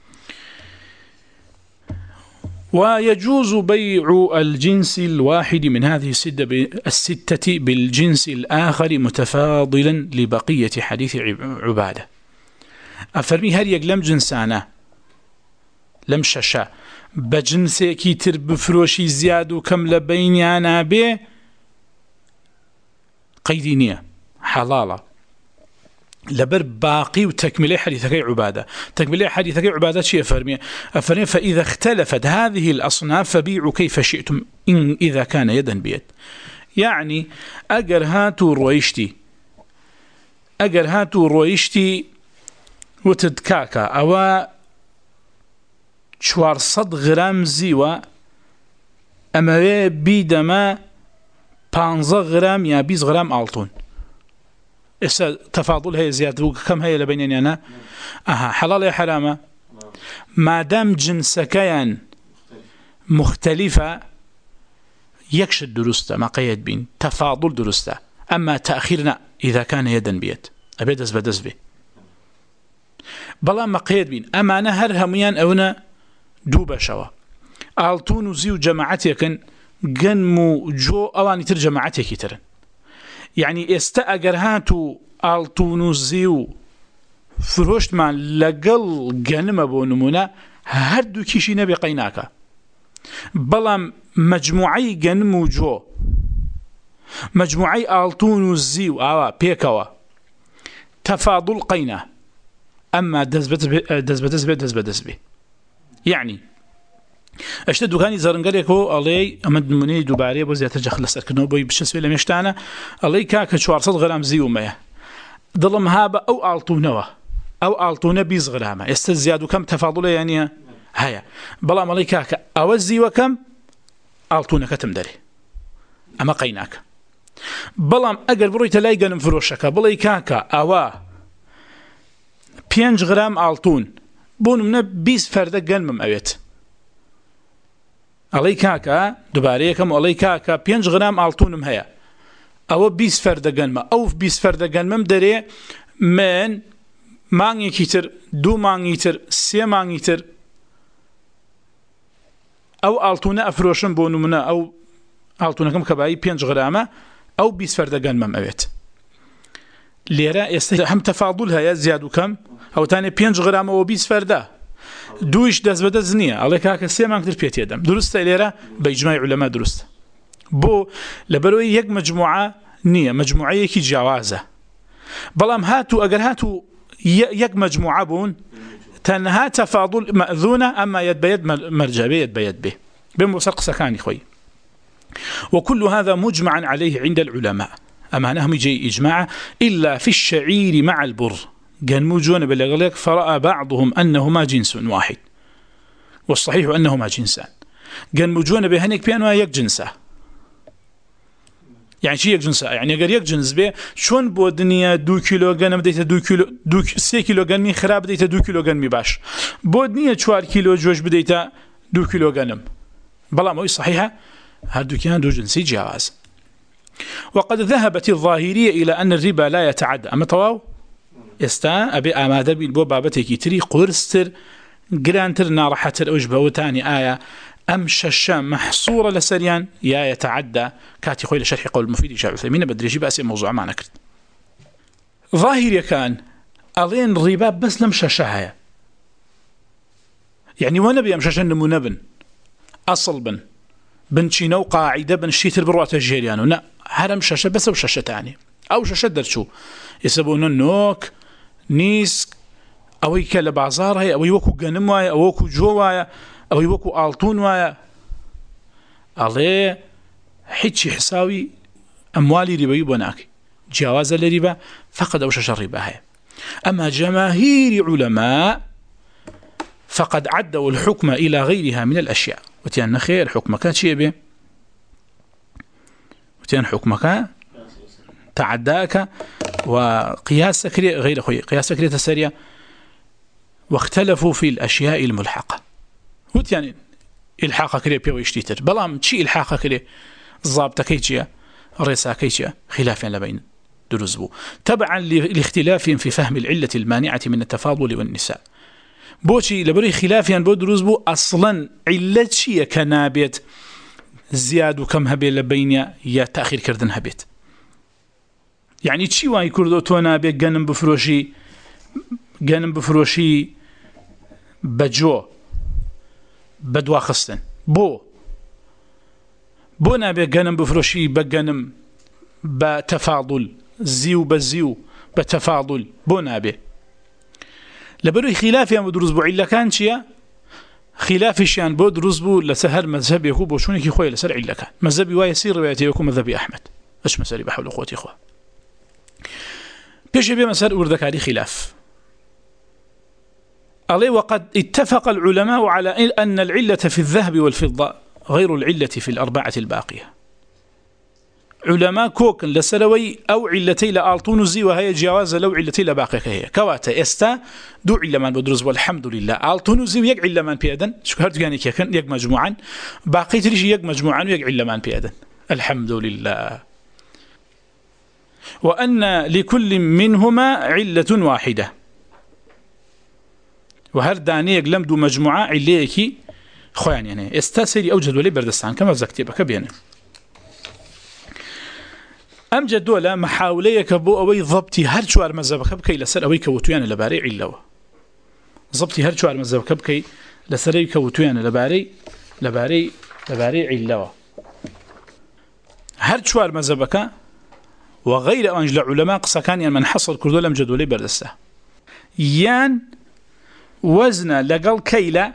ويجوز بيع الجنس الواحد من هذه الستة بالجنس الآخر متفاضلا لبقية حديث عبادة. أفرمي هل يقلم جنسانا لم ششا بجنسي كيتر بفروشي زياد وكم لبينيانا به قيدينية حلالة لبر باقي وتكملة حديثك عبادة. تكملة حديثك عبادة شيء أفرمي فإذا اختلفت هذه الأصناف فبيعوا كيف شئتم إذا كان يدا بيد. يعني أجر هاتو رويشتي وتدكاكا أو 400 غرام زيوة أما بيدما 15 غرام يا 20 غرام ألطون. تفاضل هي زيادة كم هي لبينني أنا حلال يا حرامة ما دام جنسكيان مختلفة يكشد درسته ما قيد بين تفاضل درسته. أما تأخيرنا إذا كان يدا بيد أبي دز به بلا ما قيد بين أما أنا هرهميان أونا دوبا شوا ألطون وزيو جماعتي كان جنمو جو أواني تر جماعتي كترن. يعني استأجر هاتو ألطون زيو فروشت مع لقل جنم أبو نمونا هردو كيشي نبي قيناكا بلام مجموعي جنم جو مجموعي ألطون زيو بيكوا تفاضل قينا. أما دز بي يعني اشتد دوكاني زرنگريكو علي امد مني دوباري بو زياتر جخلص كنو بو بشسوي لمشتانا علي كاك 400 غرام زيو ميه ظلم هابه او الطونه او الطونه 20 غرام استزياد كم تفاضل يعني هيا بلا علي كاك او زيو كم الطونه كتمدري اما قيناك بلام اگر برويت لايغن فروشك بلا كاك او 5 غرام الطون بون من 20 فرد قلم اويت علي كاكا دوباره كم علي كاكا 5 غرام ألطونم هيا أو 20 فرد قنمة أو 20 فرد قنمة دري من مانغي كتر 2 مانغي تر 3 مانغي تر أو ألطونة أفروشن بونمنا أو ألطونة كم كباي 5 غرامة أو 20 فرد قنمة أبيت ليرا هم تفاضلها يا زياد كم أو تاني 5 غرامة و 20 فرده دویش دست به دست نیه علی که کسی من کتر پیاتی ادم درسته لیره به اجماع علما درسته بو لبروی یک مجموعه نیه مجموعه یکی جوازه بلام هاتو اگر هاتو یک مجموعه بون تنها تفاضل مأذونه اما يد بيد مرجبه يد بيد به بموسق سكاني خوي. وكل هذا مجمعا عليه عند العلماء اما انهم يجي اجماع الا في الشعير مع البر قال موجون بالأغلق فرأى بعضهم أنهما جنس واحد والصحيح أنهما جنسان. قال موجون بهنك بأنها يك جنسة يعني شيء يك جنسة يعني قال يك جنس به شون بودنيا 2 كيلو غنم ديته 2 كيلو 3 كيلو غنمي خراب ديته 2 كيلو غنمي باش بودنيا 4 كيلو جوج بديته 2 كيلو غنم بلا ما هي صحيحة هادو كان دو جنسي جواز. وقد ذهبت الظاهرية إلى أن الربا لا يتعدى أما طواو استا ابي اماده بين بو بابتي تري قرستر جرانتر نارحتر اوجبه وتاني ايه ام ششام محصوره لسريان يا يتعدى كاتي خويل شرح قول المفيد شاع عثيمين بدري جي باسي موضوع معنا كرت ظاهر كان الين الربا بس لم ششها يعني وانا بي امششن منبن اصل بن شينو قاعده بن شيتر بروات الجيريانو لا هرم ششه بس وششه ثاني او ششه درشو يسبون النوك نيس أو يكلا بازار هي أو يوكو جنم وايا أو يوكو جو وايا أو يوكو ألطون وايا عليه حتى حساوي أموالي ربا يبوناك جواز الربا فقد أوشش الربا هي. أما جماهير علماء فقد عدوا الحكم إلى غيرها من الأشياء وتيان خير حكمك شيء به وتيان حكمك تعداك وقياس سكري غير خوي قياس سكري تسرية واختلفوا في الأشياء الملحقة يعني إلحاق كريه بيويشتيتر بلام شي إلحاق كريه ضابطة كيتشيا رئيسا كيتشيا خلاف لبين درزبو تبعا لاختلافهم في فهم العلة المانعة من التفاضل والنساء بوشي لبري خلافيا بودروزبو أصلا علة شيء كنابت زياد وكم هبي لبين يا تأخير كردن هبيت يعني تشي واي كردو تونا بيك جنم بفروشي بجو بدوا خستن بو نابي جنم بفروشي بجنم بتفاضل زيو بزيو بتفاضل بو نابي لبروي خلاف يا مدروز بو علا كان شيا خلاف شيان بو دروز بو لسهر مذهب يكو بوشوني كي خويا لسر علا كان مذهبي ويسير روايتي يكو مذهبي أحمد اش مسالي بحول اخوتي اخوة بيش بي مسار وردكاري خلاف عليه وقد اتفق العلماء على أن العلة في الذهب والفضة غير العلة في الأربعة الباقية علماء كوكن لسلوي أو علتي لآلطون زي وهي جواز لو علتي لباقية هي كواتا استا دو علمان بدرز والحمد لله آلطون زي ويق علمان بيادن شو هرد يعني كيكن يق مجموعا باقي تريجي يق مجموعا ويق علمان بيادن الحمد لله وأن لكل منهما علة واحدة وهر دانيك لم دو مجموعة عليكي خوان يعني استاسري أو جدولي بردستان كما زكتبك بيانا أم جدولا محاوليك بو أوي ضبطي هر شوار مذهبك بكي لسر أوي كوتويان لباري علوة ضبطي هر شوار مذهبك بكي لسر أوي كوتويان لباري علوة هر شوار مذهبك وغير أنجل علماء قصكان يعني من حصل كردو لم جدولي بردسته يان وزن لقل كيلة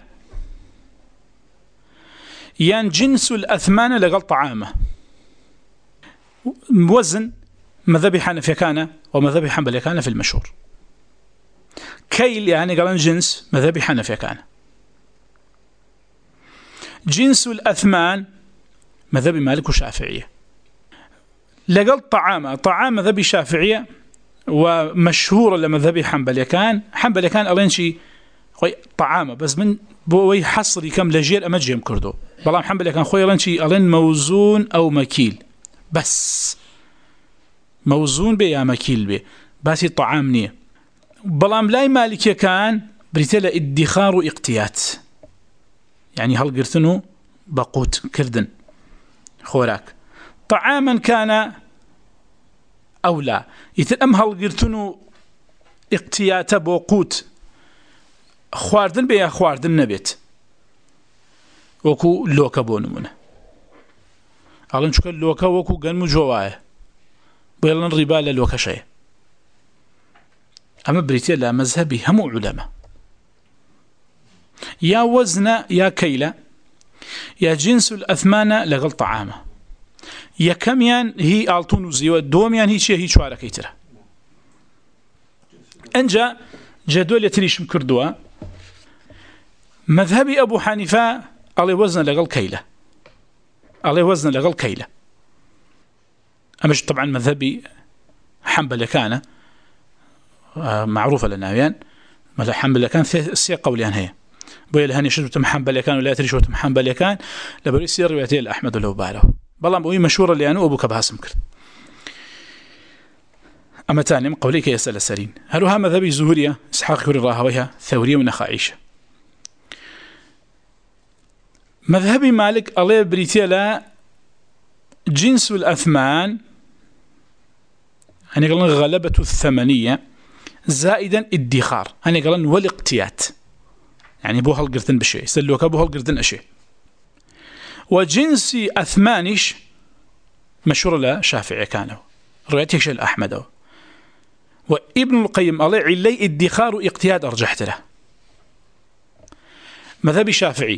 يان جنس الأثمان لقل طعامه وزن مذهب حنفي كان ومذهب حنبلي كان في المشهور كيل يعني قالن جنس مذهب حنفي كان جنس الأثمان مذهب مالك وشافعية لقل طعام مذهب شافعية ومشهور لمذهب حنبلي كان ألين شي طعامه بس من بوي حصري كم لجير أمجيم كردو بلام حنبلي كان خوي ألين شي ألين موزون أو مكيل بس موزون بي يا مكيل بي بس الطعام نيه بلام لاي مالكي كان بريتلا ادخار واقتيات يعني هل قرتنو بقوت كردن خوراك طعاما كان أو لا يتأم هل قرتنو اقتيات بوقوت خواردن بي خواردن نبيت وكو لوكا بونمونه ألان شكل لوكا وكو قنمو جواه بيلن ربال لوكا شيء أما بريتيا لا مذهبي همو علماء يا وزن يا كيلة يا جنس الأثمان لغل طعامه يا كميان هي آلتون وزيوة دوميان هي شيء هي شوارة كيترة أنجا جدول يتريش مكردوا مذهبي أبو حنيفة على وزن لغل كيلة عليه وزن لغل كيلة أمش طبعا مذهبي حنبل كان معروفة للناويان مذهب حنبل كان سي قوليان هي بويل هاني شرب تم حنبل كان ولا تري شو تم حنبل كان لبري سير روايتي الأحمد ولو باله بالله بوي مشهورة اللي أنا أبو كبهاسم كرت أما تاني قولي كي يسأل السرين هل ها مذهبي زهورية إسحاق كوري راهويها ثورية ونخائشة مذهبي مالك الله بريتيلا جنس الأثمان هني قلنا غلبة الثمنية زائدا ادخار هني قلنا والاقتيات يعني بوها القرتن بشيء سلوكا بوها القرتن أشي وجنس أثمانش مشهور لا شافعي كانوا روايته شيء الأحمد وابن القيم الله علي ادخار واقتياد أرجحت له مذهبي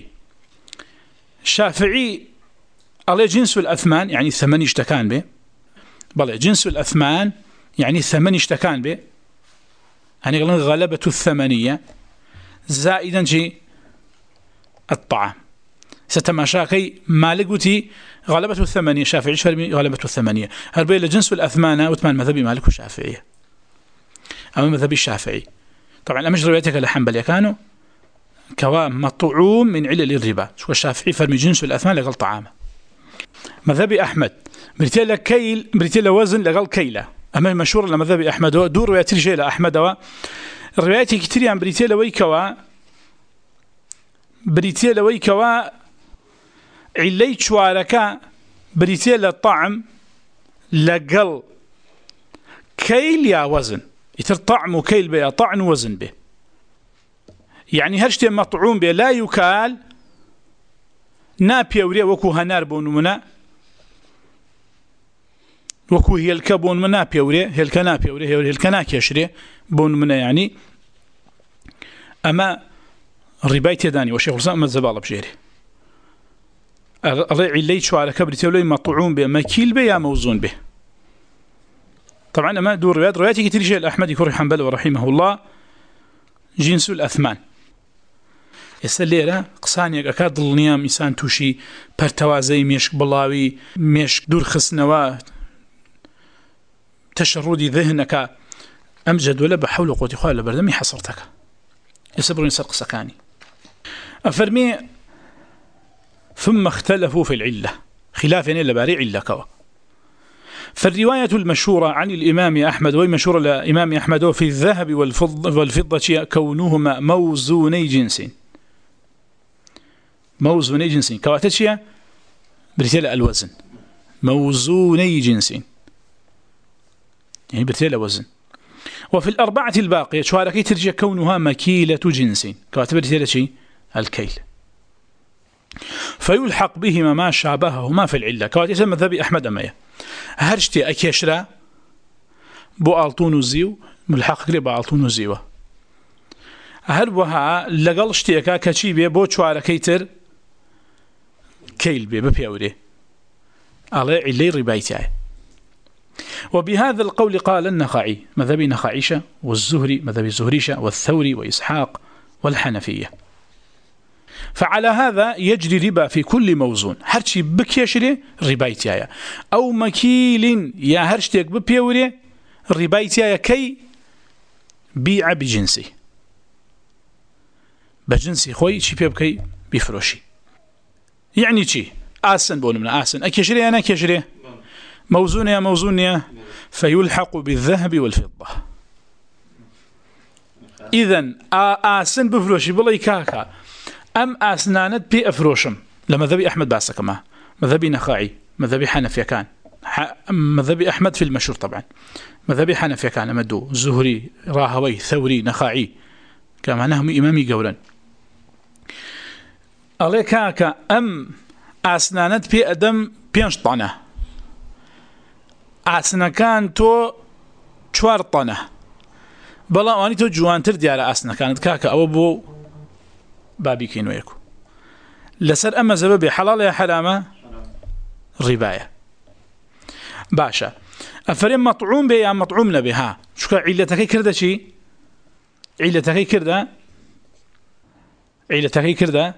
شافعي على جنس الأثمان يعني ثمن اشتكان به بل جنس الأثمان يعني ثمن اشتكان به يعني غلبة الثمنية زائدا جي الطعام ستماشاكي مالكوتي غلبة الثمنية شافعي شرمي غلبة الثمنية هربي لجنس الأثمان وثمان مذهبي مالك وشافعية أما مذهبي الشافعي طبعا أمش روايتك لحنبل كانوا كوا مطعوم من علل الربا. شو الشافعي فرمي جنس الأثمان لقل طعامه. مذهب أحمد بريتي لكيل بريتي لوزن لقل كيلة. أما المشهور لمذهب أحمد دور رواية رجال أحمد الروايات كتير عن بريتي لوي كوا علي شوارك بريتي للطعم لقل كيل يا وزن يتر طعم وكيل به طعن وزن به يعني هرشتي مطعوم به لا يكال نابيوري وكو هنار بونمنا وكو هي الكبون من نابيوري هي الكنابيوري هي الكناكيشري بونمنا يعني أما الرباية داني وشيخ الإسلام مذهب بجيري الرعي اللي شوارك بريتي لوي مطعوم به مكيل به يا موزون به. طبعا أما دور رواياتي كتير شيء الأحمد يكون حنبل ورحمه الله جنس الأثمان يسليرا قصانيك أكاد النيام إنسان توشي برتوازي ميشك بلاوي ميشك دور خسنوا تشردي ذهنك أمجد ولا بحول وقوتي خواه لبردمي حصرتك يسبرون يسرق سكاني أفرمي ثم اختلفوا في العلة خلاف يعني لباري علة كوا. فالرواية المشهورة عن الإمام أحمد ومشهورة الإمام أحمد في الذهب والفضة كونهما موزوني جنس كواتشيا برتيل الوزن موزوني جنس يعني برتيل وزن. وفي الأربعة الباقية شواركي ترجع كونها مكيلة جنس كواتب برتيل شيء الكيل فيلحق بهما ما شابههما في العلة كواتب مذهب أحمد أمايا هرشتي أكيشرا بو ألطون وزيو ملحق قريب ألطون وزيوه هربها لقلشتي أكا كتشيبه بو شواركي تر كيل بي ببيوري على علي ربايتاي. وبهذا القول قال النخعي مذهب نخعيشة والزهري مذهب الزهريشة والثوري وإسحاق والحنفية. فعلى هذا يجري ربا في كل موزون هرشي بكيشري ربايتاي أو مكيل يا هرشتيك ببيوري ربايتاي كي بيع بجنسي بجنسي خوي شي بيبكي بيفروشي يعني شي آسن بون من آسن أكيشري أنا كيشري موزون يا موزون يا فيلحق بالذهب والفضة. إذن آسن بفروشي بلاي كاكا أم آسنانت بي أفروشم لمذهبي أحمد باسكما مذهبي نخاعي مذهبي حنفي كان مذهبي أحمد في المشهور طبعا مذهبي حنفي كان مدو زهري راهوي ثوري نخاعي كما نهم إمامي قولا عليكاك أم أسنانت بي أدم بينش طنة أسنا كان تو شوار طنة بلا واني تو جوانتر ديال أسنا كانت كاكا أو بو بابي كينو يكو لسر أما زبابي حلال يا حرامة رباية باشا أفرين مطعوم بي يا مطعوم نبيها شو علتك كرده شي علتك كرده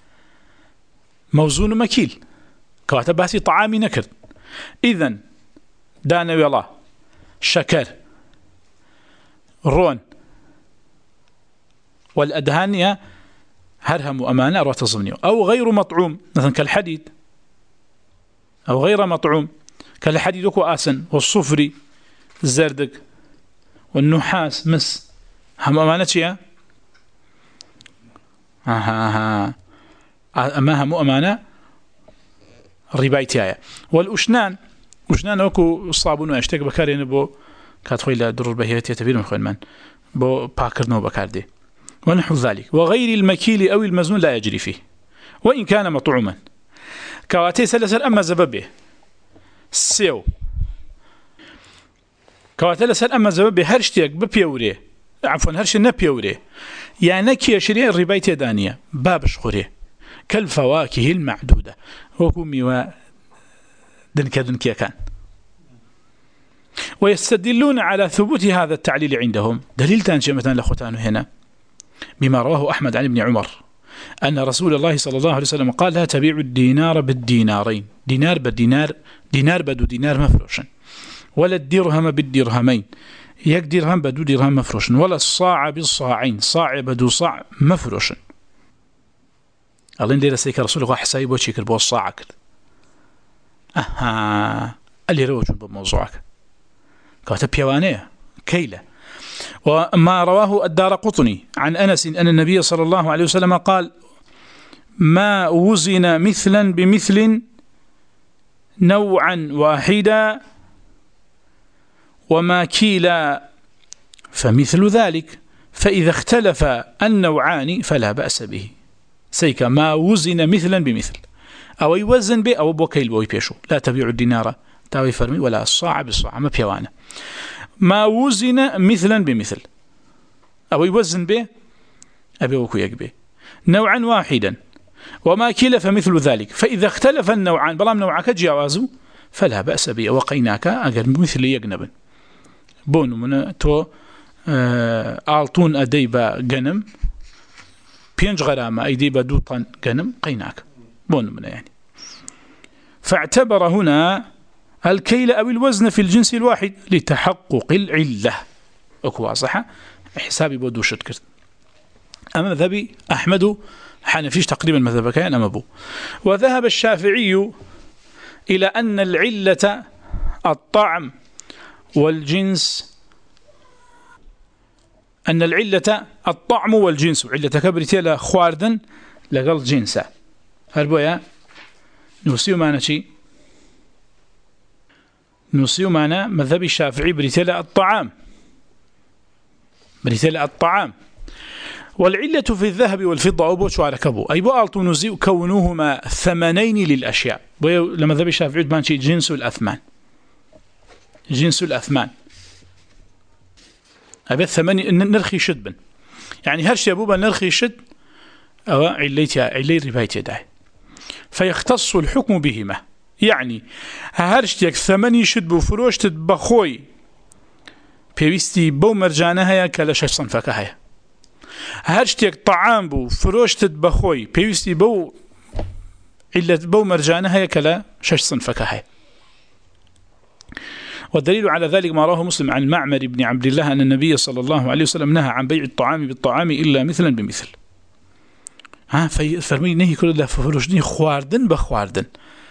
موزون مكيل كواتب باسي طعامي نكر. إذن دانا ويلا شكر رون والأدهانية هرهم أمانة أروى تظمنيه أو غير مطعوم مثلا كالحديد أو غير مطعوم كالحديد وكو آسن والصفري الزردق والنحاس مس هم أمانة شيئا أماها مؤمنة ربايتها. والأشنان وكو الصابون واشتك بكارين بو كاتخوي لا درور بهيتي تبير من خوين من بو باكرنو بكاردي ونحو ذلك. وغير المكيل أو المزنون لا يجري فيه وإن كان مطعوما كواتي سلسل أما زببه سيو كواتي سلسل أما زببه هرشتيك ببيوري عفوا هرش نبيوري يعني كيشري الربايتي دانية بابش خوري كالفواكه المعدودة وكمي ودنكا كان. ويستدلون على ثبوت هذا التعليل عندهم دليل تانشي مثلا لختان هنا بما رواه أحمد عن ابن عمر أن رسول الله صلى الله عليه وسلم قال لا تبيع الدينار بالدينارين دينار بالدينار دينار بدو دينار مفروشا ولا الدرهم بالدرهمين يك درهم بدو درهم مفروشا ولا الصاع بالصاعين صاع بدو صاع مفروشا ألين دير سيك رسول الله حسابي بوشي كربو الصاعك اللي روجوا بموضوعك كاتب بيوانيه كيلة. وما رواه الدارقطني عن أنس أن النبي صلى الله عليه وسلم قال ما وزن مثلا بمثل نوعا واحدا وما كيلا فمثل ذلك فإذا اختلف النوعان فلا بأس به. سيك ما وزن مثلا بمثل أو يوزن به أو بوكيل بوي بيشو لا تبيع الدينار تاوي فرمي ولا الصاع بالصاع ما بيوانا. ما وزن مثلا بمثل أو يوزن به أبي وكيك به نوعا واحدا وما كيل فمثل ذلك فإذا اختلف النوعان بلام نوعك جوازه فلا بأس به. وقيناك أجر مثل يجنب بون من تو آلتون أديبا جنم بينج غرامة أيديبا دوطن جنم قيناك بون من يعني. فاعتبر هنا الكيل أو الوزن في الجنس الواحد لتحقق العلة أكو واضحة حسابي بودو شتكر. أما مذهبي أحمد حنفيش تقريبا مذهب كان أما بو. وذهب الشافعي إلى أن العلة الطعم والجنس أن العلة الطعم والجنس علة كبرتي لا خواردن لقل جنسا هربويا نوسيو معنا شيء نوسيو معنا مذهب الشافعي بريتلا الطعام بريتلا الطعام والعلة في الذهب والفضة أو بوشو على كبو أي بوالتو نزيو كونوهما ثمنين للأشياء لما ذهب الشافعي بانشي جنس الأثمان جنس الأثمان أبي الثمن نرخي شدبن يعني هرش يبوبا نرخي شد أو علي ربايتي داي فيختص الحكم بهما يعني هرش يك ثمني شد بفروش بخوي بيوستي بو مرجانها يا كلا شش صنفك هيا هرش يك طعام بو فروش بخوي بيوستي بو علة بو مرجانها يا كلا شش صنفك هيا. والدليل على ذلك ما رواه مسلم عن معمر بن عبد الله أن النبي صلى الله عليه وسلم نهى عن بيع الطعام بالطعام إلا مثلا بمثل. فرمي نهي كل الله فروشني خواردن بخواردن.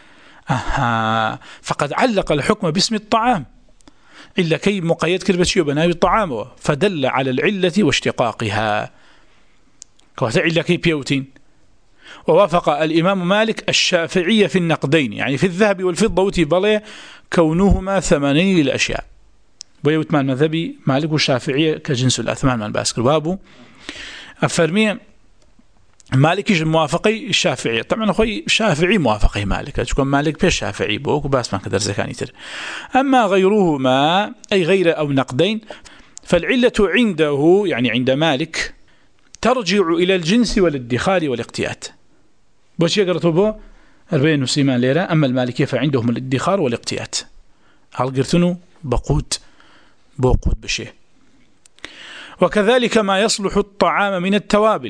فقد علق الحكم باسم الطعام إلا كي مقيد كربتشي وبناء الطعام فدل على العلة واشتقاقها كوتا إلا كي بيوتين. ووافق الإمام مالك الشافعية في النقدين يعني في الذهب والفضة وتبالي كونهما ثمنين للأشياء بيوت مال مذهبي مالك والشافعية كجنس الأثمان من باسكر بابو أفرمي مالك موافقي الشافعية طبعا أخوي شافعي موافقي مالك تكون مالك بيش شافعي بوك وباس ما قدر زكاني تر. أما غيرهما أي غير أو نقدين فالعلة عنده يعني عند مالك ترجع إلى الجنس والادخار والاقتيات بوش يقرأتوا بو 40 سيمان ليرة. أما المالكية فعندهم الادخار والاقتيات هل قرتنوا بقود بوقود بشيء. وكذلك ما يصلح الطعام من التوابل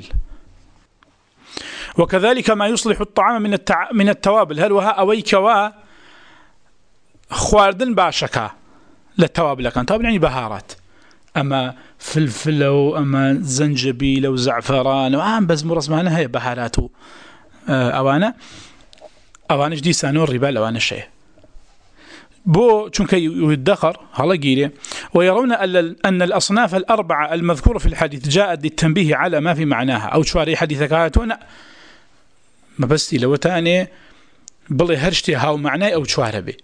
وكذلك ما يصلح الطعام من التوابل هل وها أويكوا خواردن باشكا للتوابل كان توابل يعني بهارات أما فلفل أو أما زنجبيل أو زعفران أو بزمر اسمها هي بهاراته أوانا جدي سانو الربا أوانا الشيء بو چونك يدخر هلا جيري. ويرون أن الأصناف الأربعة المذكورة في الحديث جاءت للتنبيه على ما في معناها أو شواري حديثك هاتونا ما بس لو تاني بلي هرشتي هاو معناه أو شواره به.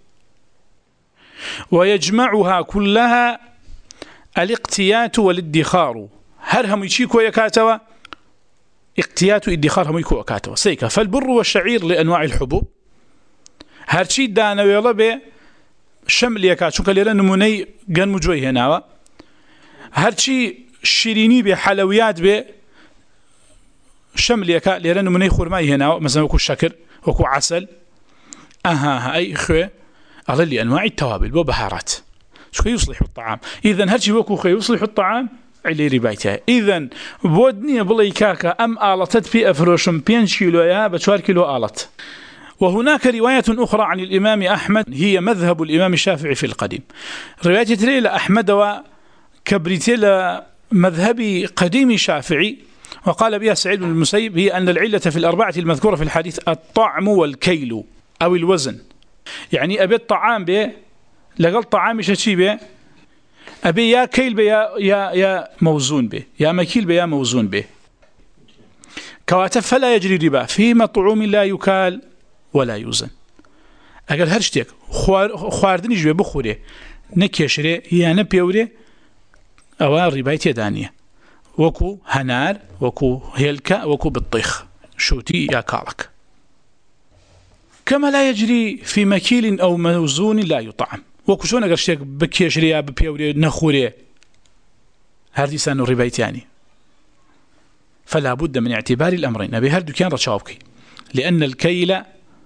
ويجمعها كلها الاقتيات والادخار هرهم يشيكوا يكاتوا اقتيات وادخار هم يكوا يكاتوا سيكا. فالبر والشعير لأنواع الحبوب هرشي دانا ويلا به شمل يكات شو كليرا نموني جن مجوي هنا هرشي شيريني بحلويات به شمل يكات ليرا نموني خرماي هنا مثلا وكو شكر وكو عسل أي إخوة على لأنواع التوابل وبهارات شو يصلح الطعام. إذن هرشي وكو خي يصلح الطعام علي ربايتها. إذن بودني بلي كاكا أم آلتت في أفروشم 5 كيلو يا ب4 كيلو آلت. وهناك رواية أخرى عن الإمام أحمد هي مذهب الإمام الشافعي في القديم. رواية تريلا أحمد وكبرتلا مذهبي قديم شافعي وقال بها سعيد بن المسيب هي أن العلة في الأربعة المذكورة في الحديث الطعم والكيل أو الوزن. يعني أبي الطعام به لقل طعام شي به أبي يا كيل به يا موزون به، يا مكيل به يا موزون به. كواتب فلا يجري ربا في مطعوم لا يكال ولا يوزن. أقل هرشتك خواردني جوي بخوري نكيشري يا نبيوري أو ربايتي دانية وكو هنار وكو هيلكا وكو بالطيخ شوتي يا كالك. كما لا يجري في مكيل أو موزون لا يطعم وكو شون أقل شتك بكيشري يا ببيوري نخوري هذه سانو ربايتياني. فلا بد من اعتبار الأمرين أبي هردو كان رتشاوكي لأن الكيل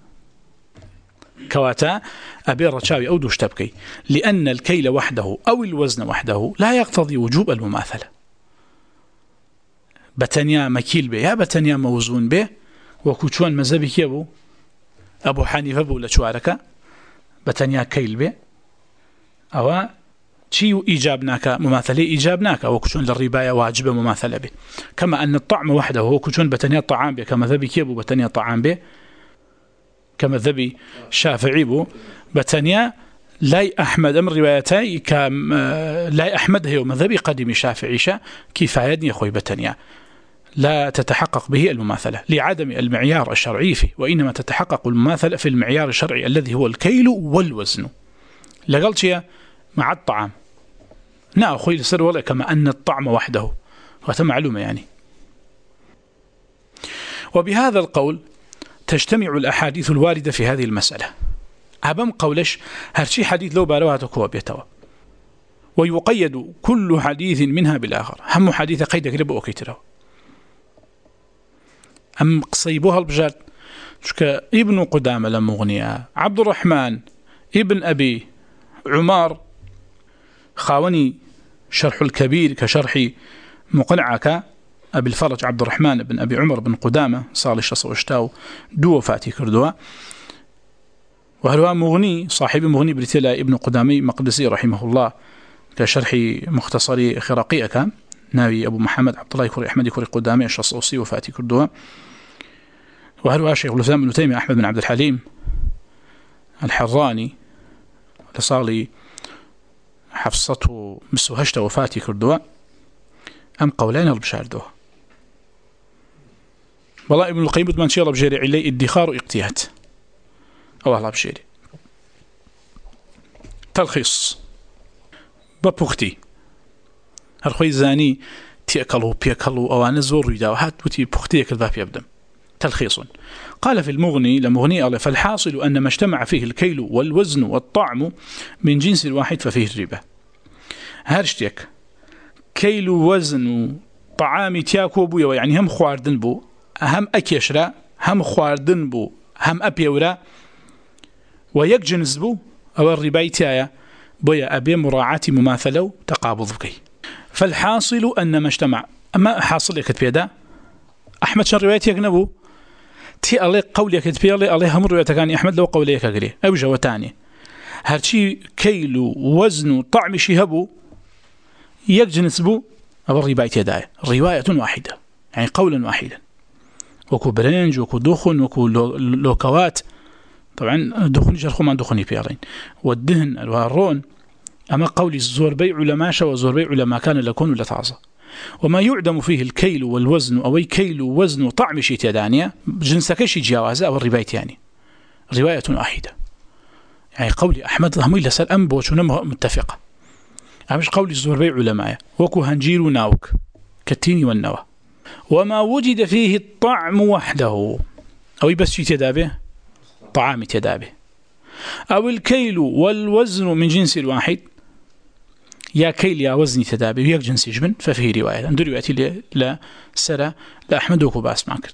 كواتا أبي رتشاوي أو دوشتبكي لأن الكيل وحده أو الوزن وحده لا يقتضي وجوب المماثلة. بتنيا مكيل به يا بتنيا موزون به وكوشوان مذهبي كيبو أبو حنيفة بولا شوارك بتنيا كيل به أو شيء إيجابناك مماثلة إيجابناك وكشون للرباية واجبة مماثلة به. كما أن الطعم وحده هو كشون بتنيا طعام به كما ذبي كيبو بتنيا طعام به كما ذبي شافعي بو بتنيا لاي أحمد أمر روايتي لاي أحمد هي مذهبي قديم شافعي كفاية يخوي بتنيا لا تتحقق به المماثلة لعدم المعيار الشرعي فيه، وإنما تتحقق المماثلة في المعيار الشرعي الذي هو الكيل والوزن. لقلت يا مع الطعام أخوي لسر والله كما أن الطعم وحده وهذا معلومة يعني. وبهذا القول تجتمع الأحاديث الواردة في هذه المسألة. أبم قولش هرشي حديث لو بارواتكوا بيتوا ويقيد كل حديث منها بالآخر. هم حديث قيد قرب وكيتروا أم قصيبوها البجاد ابن قدامة لمغنية عبد الرحمن ابن أبي عمار خاوني شرح الكبير كشرح مقنعك أبي الفرج عبد الرحمن بن أبي عمر بن قدامة صالح صوشتاو دو وفاتي كردوا. وهو مغني صاحب مغني بريتلا ابن قدامي مقدسي رحمه الله كشرح مختصري خراقية كان ناوي أبو محمد عبد الله كوري أحمد كوري قدامي الشصوصي وفاتي كردوا. وهو شيخ الإسلام ابن تيمية أحمد بن عبد الحليم الحراني لصالي حفصته مسوهشته وفاتي كردوا أم قولين البشاردوه. والله ابن القيم من شاء الله بجيري علي ادخار اقتيات أو الله بجيري تلخيص ببوختي هرخوي زاني تيأكلوا بيأكلوا أو نزور ريدا وهات بوتي بوختي كذاب يبدم. تلخيص قال في المغني لمغني الله فالحاصل أن ما اجتمع فيه الكيل والوزن والطعم من جنس واحد ففيه الربا. هارشتك كيل وزن طعام تياكو بو يعني هم خواردن بو هم أكيشرا هم خواردن بو هم أبيورا ويك جنس بو أو الربايتايا بويا أبي مراعاة مماثلة تقابض بكي. فالحاصل أن ما اجتمع أما حاصل يكتب يدا أحمد شن روايتي يقنبو تي الله قولي يكتب يالي الله هم روايتك كان أحمد لو قولي يكاقري أو جوتاني هرشي كيل وزن طعم شهبو يك جنس بو أو الربايتي يداي رواية واحدة يعني قولا واحدا وكو برنج وكو دخن وكو لوكوات طبعا دخن جرخو ما دخني بيارين والدهن الوارون أما قولي الزور بيع لماشا وزور بيع لما كان لكون لتعظى. وما يعدم فيه الكيل والوزن أو كيل وزن طعم شيء تدانية جنسك شيء جواز أو الربايت يعني رواية واحدة يعني قولي أحمد هم إلا سأل أنبوش ونمه متفقة. مش قولي الزور بيع لمايا وكو هنجير وناوك كالتين والنوى. وما وجد فيه الطعم وحده أو بس شيء تدابه طعام تدابه أو الكيل والوزن من جنس الواحد يا كيل يا وزن تدابه يك جنس يجبن ففيه رواية عند روايتي لا سرى لا أحمد وكباس معك.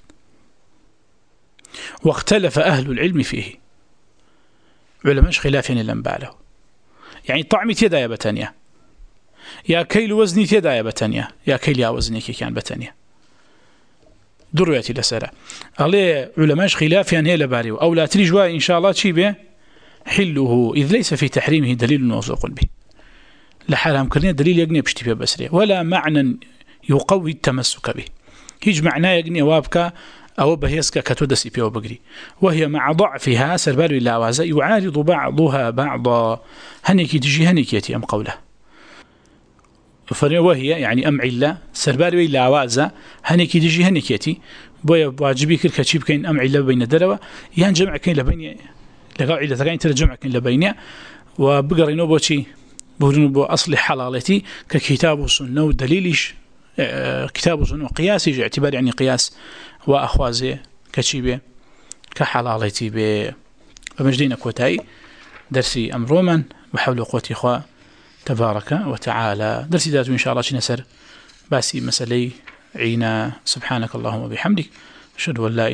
واختلف أهل العلم فيه علماء خلافين الأنباله يعني طعم تدايا بتانية يا كيل وزني تدايا بتانية يا كيل يا وزني كان بتانية دروياتي لسرى عليه علماء خلافين هي لباريو أو لا ترجوا إن شاء الله شيء به حله إذ ليس في تحريمه دليل موثوق به لحرام كرني دليل يجني بشتبه بسرية ولا معنى يقوي التمسك به هیچ معنایەک نییە وا بکە ئەوە بەهێزکە کە تۆ دەستی پێوە بگری وهي مع ضعفها سەرباروی لاوازە يعارض بعضها بعضا هەنێکی دژی هەنێکێتی ئەم قەولە وهي يعني أم علة سرباروي لاوازة هنيكي ديجي هنيكيتي بويا واجبي كل كتشيب كين أم علة بين الدلوة يان جمع كين لبين لقاء علة كين ترجمع كين لبين وبقرينو بوشي بورنو بو أصل حلالتي ككتاب وسنة ودليلش كتاب وسنة قياسي اعتبار يعني قياس وأخوازي كتشيبه كحلالتي بمجدين كوتاي درسي أمروما بحول قوتي إخوة تبارك وتعالى درسي ذاته إن شاء الله نسر باسي مسألي عينا سبحانك اللهم وبحمدك أشهد أن لا